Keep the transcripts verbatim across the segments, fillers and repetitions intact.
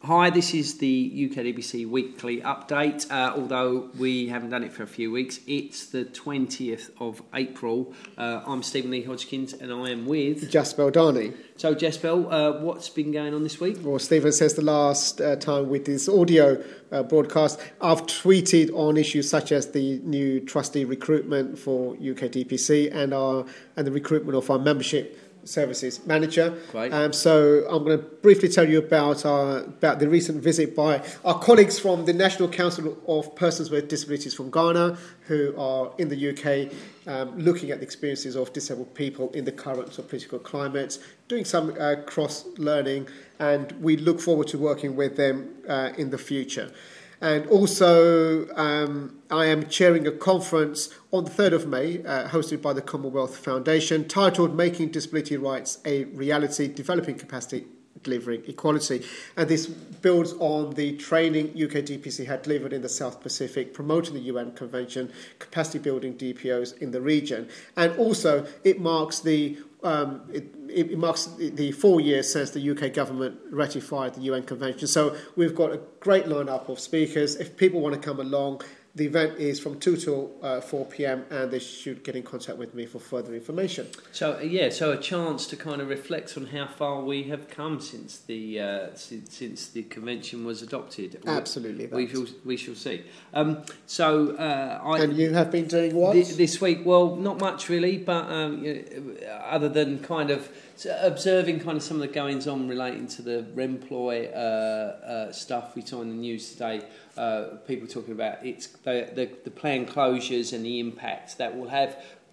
Hi, this is the U K D P C weekly update. Uh, although we haven't done it for a few weeks, it's the twentieth of April. Uh, I'm Stephen Lee Hodgkins and I am with... Jaspel Darney. So, Jaspel, uh, what's been going on this week? Well, Stephen says the last uh, time with this audio uh, broadcast, I've tweeted on issues such as the new trustee recruitment for U K D P C and our and the recruitment of our membership services manager. Right. Um, so I'm going to briefly tell you about our, about the recent visit by our colleagues from the National Council of Persons with Disabilities from Ghana, who are in the U K um, looking at the experiences of disabled people in the current sort of political climate, doing some uh, cross-learning, and we look forward to working with them uh, in the future. And also, um, I am chairing a conference on the third of May, uh, hosted by the Commonwealth Foundation, titled Making Disability Rights a Reality, Developing Capacity, Delivering Equality. And this builds on the training U K D P C had delivered in the South Pacific, promoting the U N Convention, capacity building D P Os in the region. And also, it marks the Um, it, it marks the four years since the U K government ratified the U N Convention. So we've got a great lineup of speakers. If people want to come along, the event is from two till uh, four p.m. and they should get in contact with me for further information. So, yeah, so a chance to kind of reflect on how far we have come since the uh, since, since the convention was adopted. Absolutely. We shall, we shall see. Um, so, uh, I, and you have been doing what? Th- this week? Well, not much really, but um, you know, other than kind of observing kind of some of the goings on relating to the Remploy uh, uh, stuff we saw in the news today. Uh, people talking about it's the, the the planned closures and the impact that will have.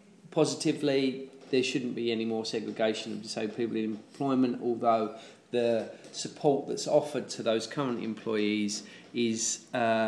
Positively, there shouldn't be any more segregation of disabled people in employment, although the support that's offered to those current employees is uh,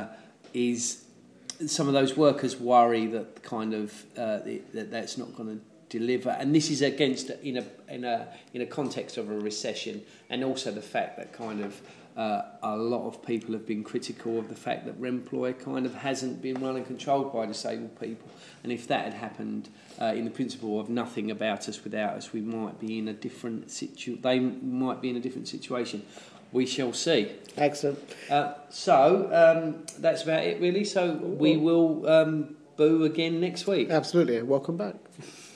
is some of those workers worry that kind of uh, that that's not going to deliver, and this is against in a in a in a context of a recession, and also the fact that kind of uh, a lot of people have been critical of the fact that Remploy kind of hasn't been run and controlled by disabled people, and if that had happened uh, in the principle of nothing about us without us, we might be in a different situ. They might be in a different situation. We shall see. Excellent. Uh, so um, that's about it, really. So we will um, boo again next week. Absolutely. Welcome back.